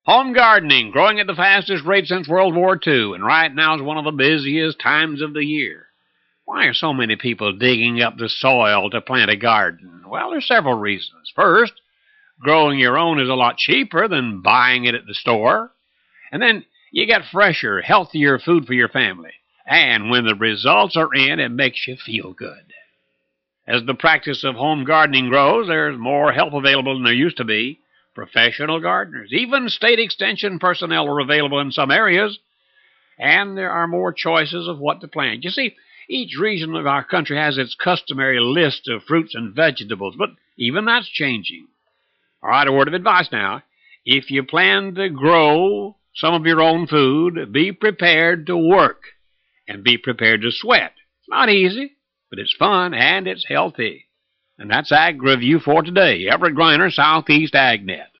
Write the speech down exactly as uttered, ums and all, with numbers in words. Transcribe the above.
Home gardening, growing at the fastest rate since World War Two, and right now is one of the busiest times of the year. Why are so many people digging up the soil to plant a garden? Well, there's several reasons. First, growing your own is a lot cheaper than buying it at the store. And then you get fresher, healthier food for your family. And when the results are in, it makes you feel good. As the practice of home gardening grows, there's more help available than there used to be. Professional gardeners, even state extension personnel are available in some areas, and there are more choices of what to plant. You see, each region of our country has its customary list of fruits and vegetables, but even that's changing. All right, a word of advice now. If you plan to grow some of your own food, be prepared to work and be prepared to sweat. It's not easy, but it's fun and it's healthy. And that's Ag Review for today. Everett Griner, Southeast AgNet.